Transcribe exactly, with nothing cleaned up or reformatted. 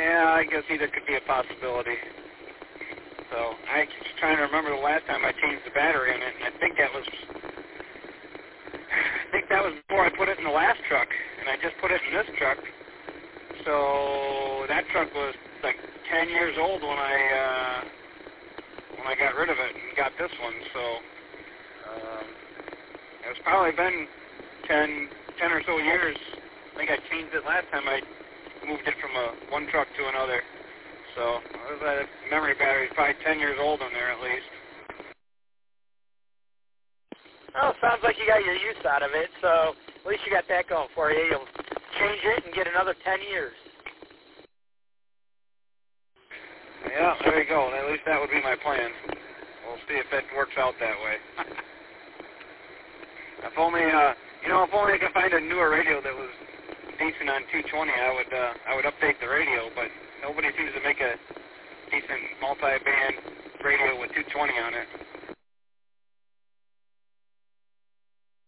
Yeah, I guess either could be a possibility. So I was trying to remember the last time I changed the battery in it, and I think that was, I think that was before I put it in the last truck, and I just put it in this truck. So that truck was like ten years old when I uh, when I got rid of it and got this one. So um, it's probably been ten, ten or so years. I think I changed it last time I moved it from a one truck to another. So that memory battery is probably ten years old on there at least. Oh, sounds like you got your use out of it, so at least you got that going for you. You'll change it and get another ten years. Yeah, there you go. At least that would be my plan. We'll see if it works out that way. If only, uh, you know, if only I could find a newer radio that was decent on two twenty, I would, uh, I would update the radio, but nobody seems to make a decent multi-band radio with two twenty on it.